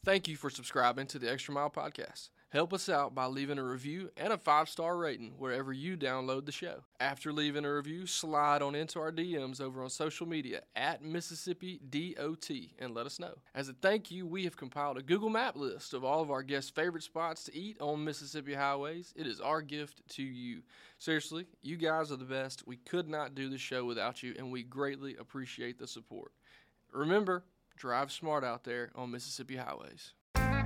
Thank you for subscribing to the Extra Mile Podcast. Help us out by leaving a review and a 5-star rating wherever you download the show. After leaving a review, slide on into our DMs over on social media at Mississippi DOT and let us know. As a thank you, we have compiled a Google Map list of all of our guests' favorite spots to eat on Mississippi highways. It is our gift to you. Seriously, you guys are the best. We could not do the show without you, and we greatly appreciate the support. Remember, drive smart out there on Mississippi highways.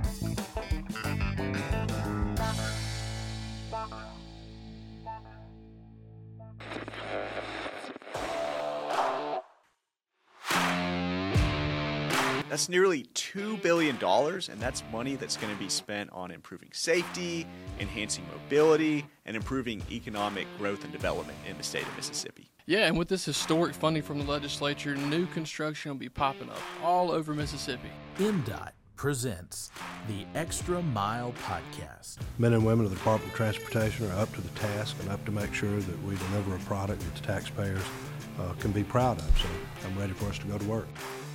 That's nearly $2 billion, and that's money that's going to be spent on improving safety, enhancing mobility, and improving economic growth and development in the state of Mississippi. Yeah, and with this historic funding from the legislature, new construction will be popping up all over Mississippi. MDOT presents the Extra Mile Podcast. Men and women of the Department of Transportation are up to the task and up to make sure that we deliver a product that the taxpayers can be proud of. So I'm ready for us to go to work.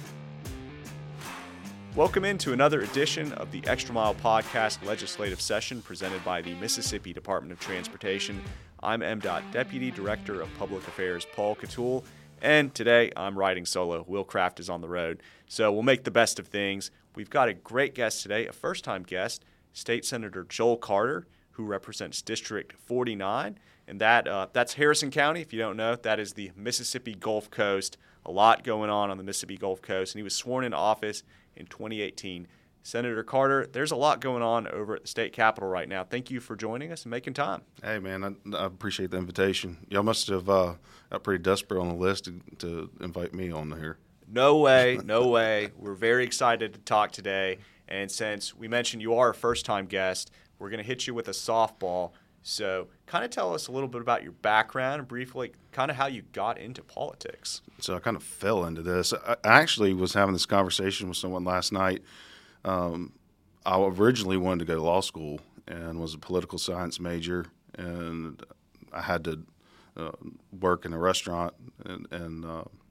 Welcome into another edition of the Extra Mile Podcast legislative session presented by the Mississippi Department of Transportation. I'm MDOT Deputy Director of Public Affairs Paul Catul, and today I'm riding solo. Will Craft is on the road, so we'll make the best of things. We've got a great guest today, a first-time guest, State Senator Joel Carter, who represents District 49, and that's Harrison County. If you don't know, that is the Mississippi Gulf Coast. A lot going on the Mississippi Gulf Coast, and he was sworn into office in 2018. Senator Carter, there's a lot going on over at the state capitol right now. Thank you for joining us and making time. Hey, man, I appreciate the invitation. Y'all must have got pretty desperate on the list to invite me on here. No way, no way. We're very excited to talk today, and since we mentioned you are a first-time guest, we're going to hit you with a softball. So kind of tell us a little bit about your background and briefly kind of how you got into politics. So I kind of fell into this. I actually was having this conversation with someone last night. I originally wanted to go to law school and was a political science major, and I had to work in a restaurant, and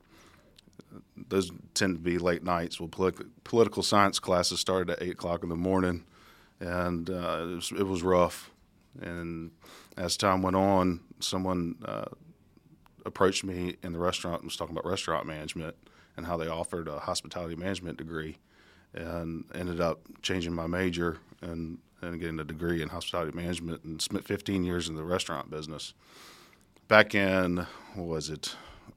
those tend to be late nights. Well, political science classes started at 8 o'clock in the morning, and it was rough. And as time went on, someone approached me in the restaurant and was talking about restaurant management and how they offered a hospitality management degree, and ended up changing my major and getting a degree in hospitality management and spent 15 years in the restaurant business. Back in, what was it,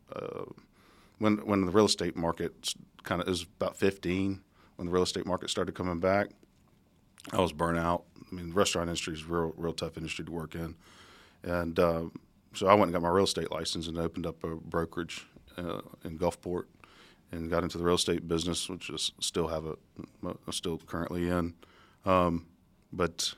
when the real estate market it was about 15, when the real estate market started coming back, I was burnt out. I mean, the restaurant industry is a real tough industry to work in. And so I went and got my real estate license and opened up a brokerage in Gulfport and got into the real estate business, which I still currently in. But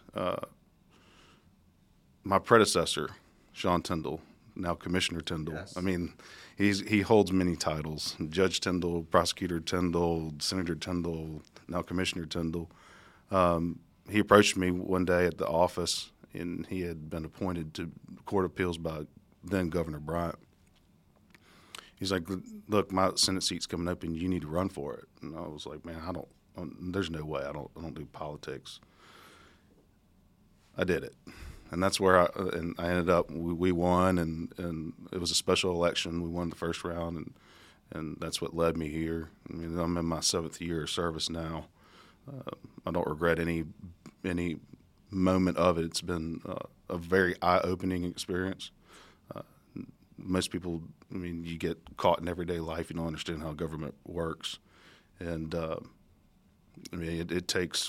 my predecessor, Sean Tindall, now Commissioner Tindall. Yes. I mean, he holds many titles: Judge Tindall, Prosecutor Tindall, Senator Tindall, now Commissioner Tindall. He approached me one day at the office, and he had been appointed to Court of Appeals by then Governor Bryant. He's like, "Look, my Senate seat's coming up, and you need to run for it." And I was like, "Man, there's no way. I don't do politics." I did it, and that's where I ended up. We won, and it was a special election. We won the first round, and that's what led me here. I mean, I'm in my 7th year of service now. I don't regret any moment of it. It's been a very eye-opening experience. Most people, I mean, you get caught in everyday life, you don't understand how government works, and I mean, it takes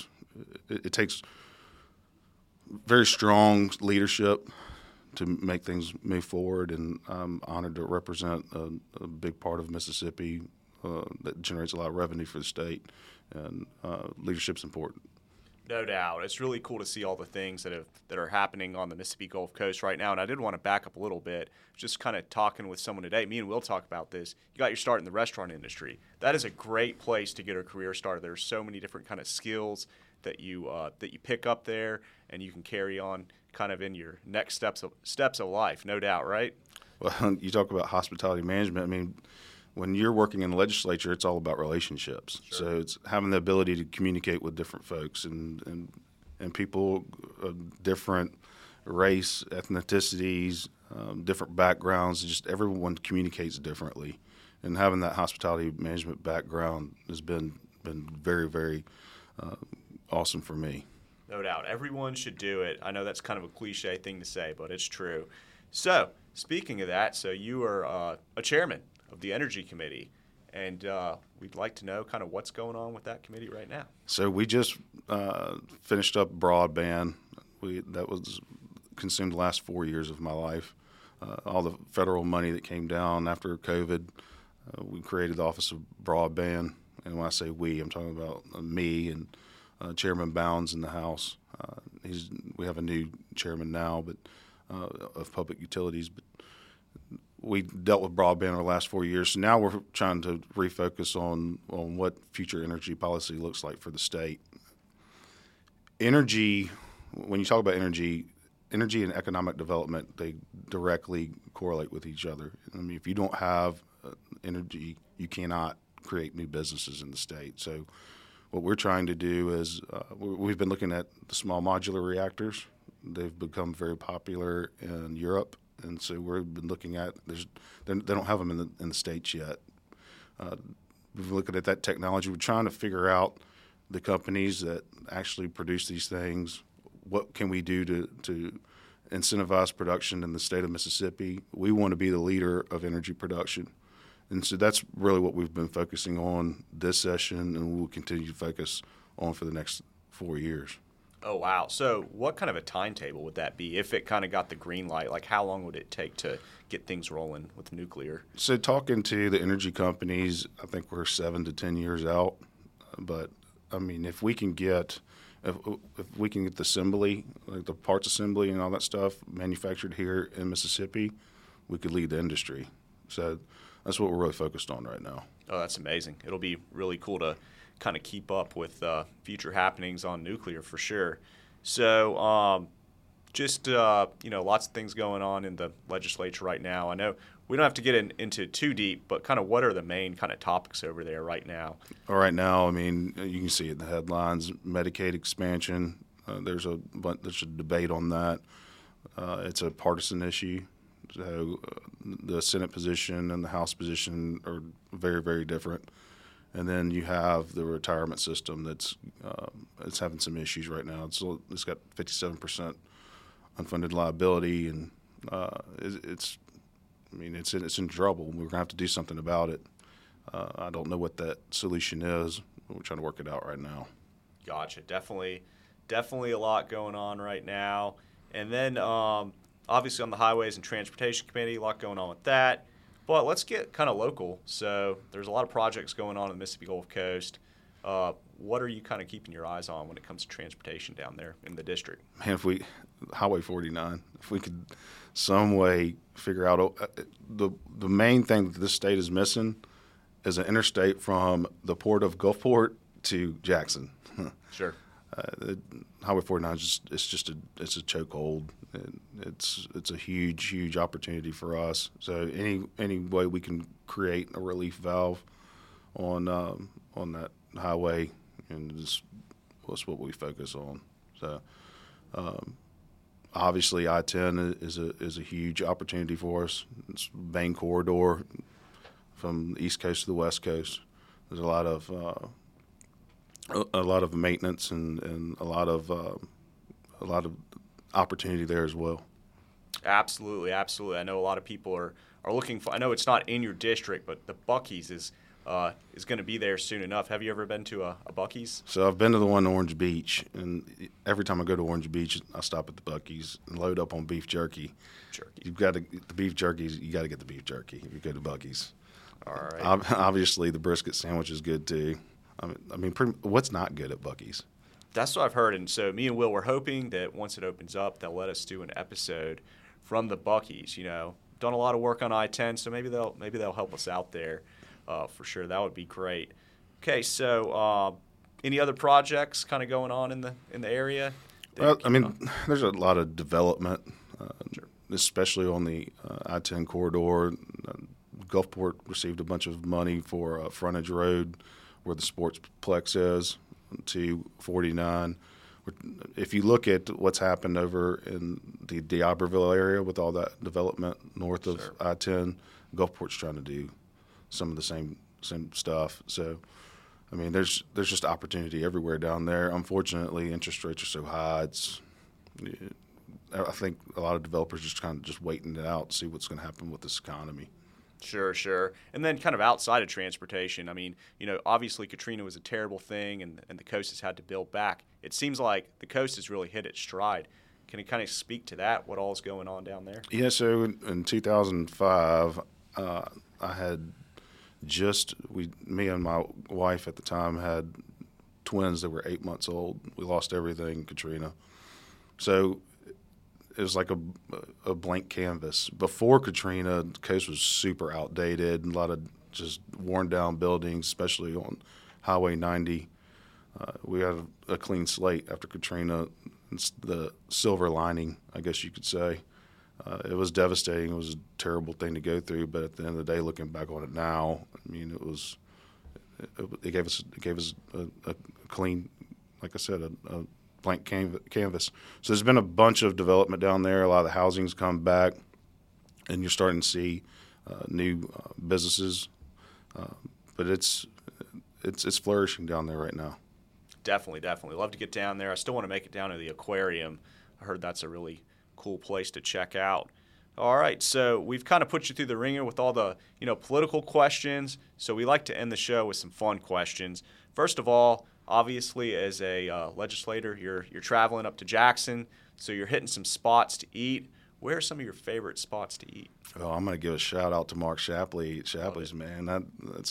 very strong leadership to make things move forward. And I'm honored to represent a big part of Mississippi that generates a lot of revenue for the state. And leadership's important. No doubt. It's really cool to see all the things that are happening on the Mississippi Gulf Coast right now. And I did want to back up a little bit. Just kind of talking with someone today. Me and Will talk about this. You got your start in the restaurant industry. That is a great place to get a career started. There's so many different kind of skills that you pick up there, and you can carry on kind of in your next steps of life. No doubt, right? Well, you talk about hospitality management. I mean, when you're working in the legislature, it's all about relationships. Sure. So it's having the ability to communicate with different folks and people of different race, ethnicities, different backgrounds. Just everyone communicates differently, and having that hospitality management background has been very, very awesome for me. No doubt. Everyone should do it. I know that's kind of a cliche thing to say, but it's true. So, speaking of that, so you are a chairman of the Energy Committee, and we'd like to know kind of what's going on with that committee right now. So we just finished up broadband. That was consumed the last 4 years of my life. All the federal money that came down after COVID, we created the Office of Broadband. And when I say we, I'm talking about me and Chairman Bounds in the House. We have a new chairman now, but of Public Utilities. But we dealt with broadband over the last 4 years. So now we're trying to refocus on what future energy policy looks like for the state. Energy, when you talk about energy and economic development, they directly correlate with each other. I mean, if you don't have energy, you cannot create new businesses in the state. So what we're trying to do is we've been looking at the small modular reactors. They've become very popular in Europe, and so we've been looking at they don't have them in the States yet. We've been looking at that technology. We're trying to figure out the companies that actually produce these things. What can we do to incentivize production in the state of Mississippi? We want to be the leader of energy production. And so that's really what we've been focusing on this session, and we'll continue to focus on for the next 4 years. Oh, wow. So what kind of a timetable would that be if it kind of got the green light? Like, how long would it take to get things rolling with nuclear? So talking to the energy companies, I think we're 7 to 10 years out. But, I mean, if we can get the assembly, like the parts assembly and all that stuff manufactured here in Mississippi, we could lead the industry. So that's what we're really focused on right now. Oh, that's amazing. It'll be really cool to kind of keep up with future happenings on nuclear for sure. So lots of things going on in the legislature right now. I know we don't have to get into too deep, but kind of what are the main kind of topics over there right now? Right now, I mean, you can see it in the headlines, Medicaid expansion. There's a debate on that. It's a partisan issue. So the Senate position and the House position are very, very different. And then you have the retirement system that's it's having some issues right now. It's got 57% unfunded liability, and it's in trouble. We're going to have to do something about it. I don't know what that solution is, but we're trying to work it out right now. Gotcha. Definitely a lot going on right now. And then obviously on the Highways and Transportation Committee, a lot going on with that. But let's get kind of local. So there's a lot of projects going on in the Mississippi Gulf Coast. What are you kind of keeping your eyes on when it comes to transportation down there in the district? Man, Highway 49, if we could some way figure out the main thing that this state is missing is an interstate from the port of Gulfport to Jackson. Sure. Highway 49 it's a chokehold. It's a huge opportunity for us. So any way we can create a relief valve on that highway, and that's what we focus on. So obviously I-10 is a huge opportunity for us. It's a main corridor from the East Coast to the West Coast. There's a lot of maintenance and a lot of opportunity there as well. Absolutely. I know a lot of people are looking for. I know it's not in your district, but the Buc-ee's is going to be there soon enough. Have you ever been to a Buc-ee's? So I've been to the one in Orange Beach, and every time I go to Orange Beach, I stop at the Buc-ee's and load up on beef jerky. You've got to the beef jerky. You got to get the beef jerky if you go to Buc-ee's. All right. Obviously, the brisket sandwich is good too. I mean, what's not good at Buc-ee's? That's what I've heard, and so me and Will were hoping that once it opens up, they'll let us do an episode from the Buc-ee's. You know, done a lot of work on I-10, so maybe they'll help us out there for sure. That would be great. Okay, so any other projects kind of going on in the area? Well, I mean, there's a lot of development, especially on the I-10 corridor. Gulfport received a bunch of money for frontage road where the sportsplex is, 249. If you look at what's happened over in the D'Iberville area with all that development north of I-10, Gulfport's trying to do some of the same stuff. So, I mean, there's just opportunity everywhere down there. Unfortunately, interest rates are so high. I think a lot of developers just kind of just waiting it out to see what's going to happen with this economy. Sure. And then kind of outside of transportation, I mean, obviously Katrina was a terrible thing and the coast has had to build back. It seems like the coast has really hit its stride. Can you kind of speak to that, what all is going on down there? Yeah, so in 2005, I had me and my wife at the time had twins that were 8 months old. We lost everything in Katrina. So it was like a blank canvas. Before Katrina, the coast was super outdated, a lot of just worn down buildings, especially on Highway 90. We had a clean slate after Katrina. It's the silver lining, I guess you could say. It was devastating. It was a terrible thing to go through, but at the end of the day, looking back on it now, I mean, it gave us a clean, like I said, a blank canvas. So there's been a bunch of development down there. A lot of the housing's come back, and you're starting to see new businesses. But it's flourishing down there right now. Definitely. Love to get down there. I still want to make it down to the aquarium. I heard that's a really cool place to check out. All right, so we've kind of put you through the ringer with all the political questions. So we like to end the show with some fun questions. First of all, obviously, as a legislator, you're traveling up to Jackson, so you're hitting some spots to eat. Where are some of your favorite spots to eat? Oh, I'm going to give a shout out to Mark Shapley. Shapley's, man,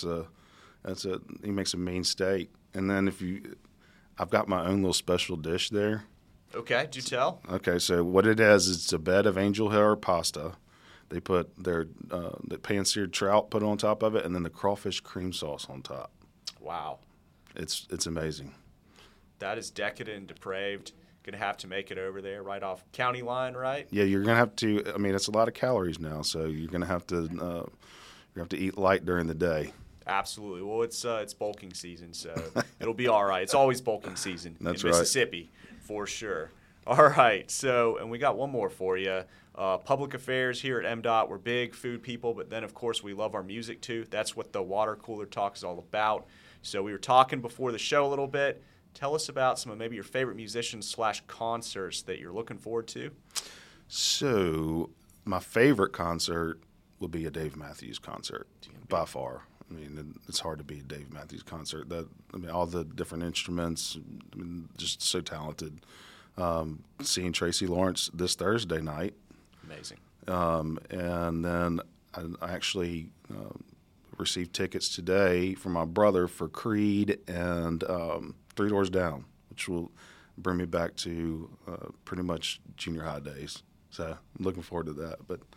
he makes a mean steak. And then I've got my own little special dish there. Okay, do tell. Okay, so what it is, it's a bed of angel hair pasta. They put the pan-seared trout put on top of it, and then the crawfish cream sauce on top. Wow. It's amazing. That is decadent and depraved. Going to have to make it over there right off county line, right? Yeah, you're going to have to. I mean, it's a lot of calories now, so you're going to have to eat light during the day. Absolutely. Well, it's bulking season, so it'll be all right. It's always bulking season in Mississippi, for sure. All right. So, and we got one more for you. Public affairs here at MDOT. We're big food people, but then, of course, we love our music, too. That's what the water cooler talk is all about. So we were talking before the show a little bit. Tell us about some of maybe your favorite musicians / concerts that you're looking forward to. So my favorite concert will be a Dave Matthews concert, by far. I mean, it's hard to beat a Dave Matthews concert. All the different instruments, just so talented. Seeing Tracy Lawrence this Thursday night. Amazing. And then I actually received tickets today from my brother for Creed and Three Doors Down, which will bring me back to pretty much junior high days. So I'm looking forward to that. But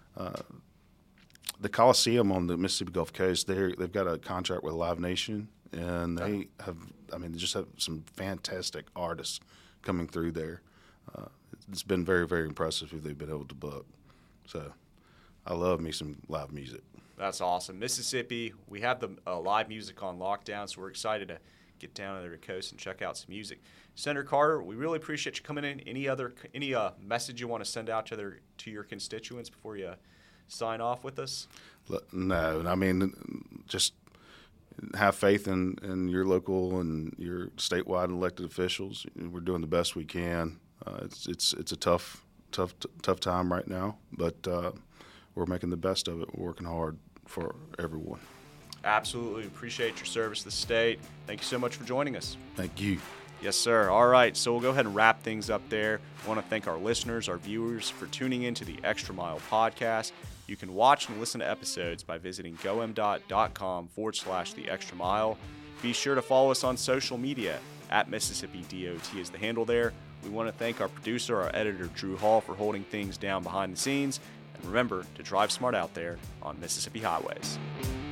the Coliseum on the Mississippi Gulf Coast, they've got a contract with Live Nation, and they just have some fantastic artists coming through there. It's been very, very impressive who they've been able to book. So I love me some live music. That's awesome. Mississippi, we have the live music on lockdown, so we're excited to get down to the coast and check out some music. Senator Carter, we really appreciate you coming in. Any message you want to send out to your constituents before you sign off with us? No, I mean, just have faith in your local and your statewide elected officials. We're doing the best we can. It's a tough time right now, but we're making the best of it. We're working hard for everyone. Absolutely. Appreciate your service to the state. Thank you so much for joining us. Thank you. Yes, sir. All right, so we'll go ahead and wrap things up there. I want to thank our listeners, our viewers, for tuning in to the Extra Mile podcast. You can watch and listen to episodes by visiting gomdot.com/The Extra Mile. Be sure to follow us on social media at Mississippi DOT is the handle there. We want to thank our producer, our editor, Drew Hall, for holding things down behind the scenes. And remember to drive smart out there on Mississippi highways.